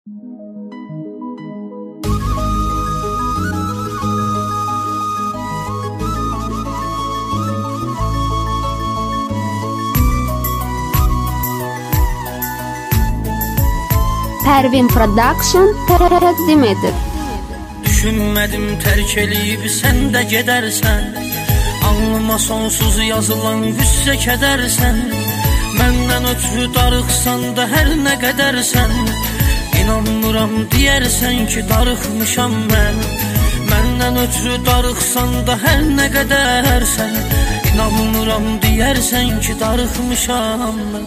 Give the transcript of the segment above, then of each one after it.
Pervin Production təqdim edir. Düşünmədim tərk eləyib sən də gedərsən, alnıma sonsuz yazılan qüssə kədərsən. Məndən ötürü darıxsan da hər nə qədərsən, İnanmıram deyərsən ki darıxmışam mən. Məndən ötürü darıxsan da hər nə qədərsən, İnanmıram deyərsən ki darıxmışam mən.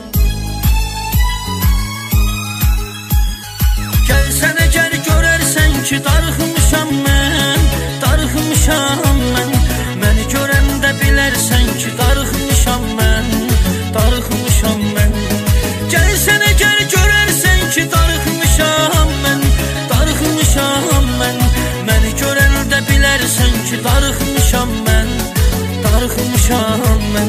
Gəlsən əgər görərsən ki darıxmışam mən, darıxmışam mən. Məni görəndə bilərsən ki darıxmışam mən, darıxmışam mən. Gəlsən əgər görərsən ki darıxmışam mən, darıxmışam mən. Məni görəndə bilərsən ki darıxmışam mən, darıxmışam mən.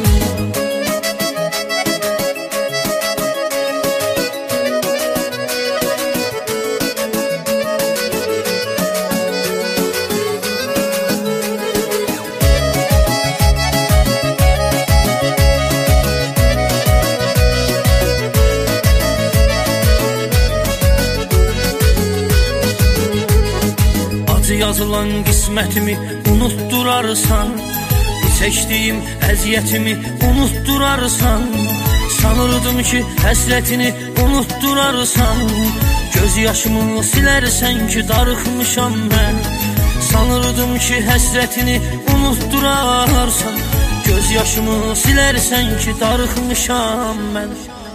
Yazılan qismətimi unutturarsan, çəkdiyim əziyyətimi unutturarsan. Sanırdım ki həsrətini unutturarsan, göz yaşımı silərsən ki darıxmışam mən. Sanırdım ki həsrətini unutturarsan, göz yaşımı silərsən ki darıxmışam mən.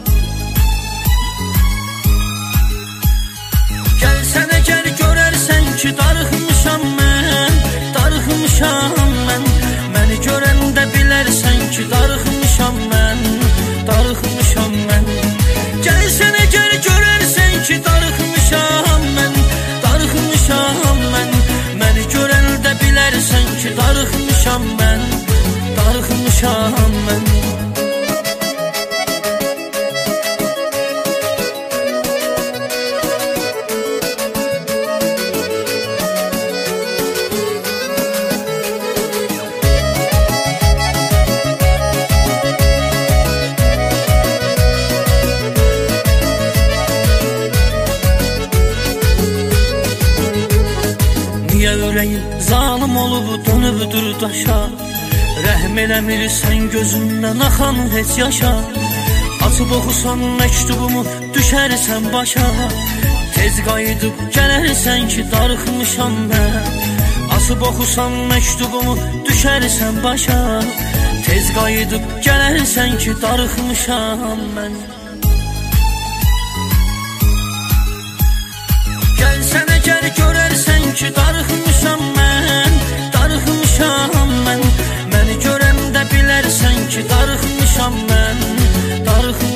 Gəlsən əgər görərsən ki darıxmışam mən, darıxmışam mən. Məni görəndə bilərsən ki darıxmışam mən, darıxmışam mən. Gəlsən əgər görərsən ki darıxmışam mən, darıxmışam mən. Məni görəndə bilərsən ki darıxmışam mən, darıxmışam mən. Niyə ürəyim zalım olub dönübdür daşa, rəhm eləmirsən gözümdən axan heç yaşa. Açıb oxusan məktubumu düşərsən başa, tez qayıdıb gələrsən ki darıxmışam mən. Açıb oxusan məktubumu düşərsən başa, tez qayıdıb gələrsən ki darıxmışam mən. Gəlsən əgər görərsən ki darıxmışam mən, darıxmışam mən. Məni görəndə bilərsən ki darıxmışam mən, darıxmışam mən.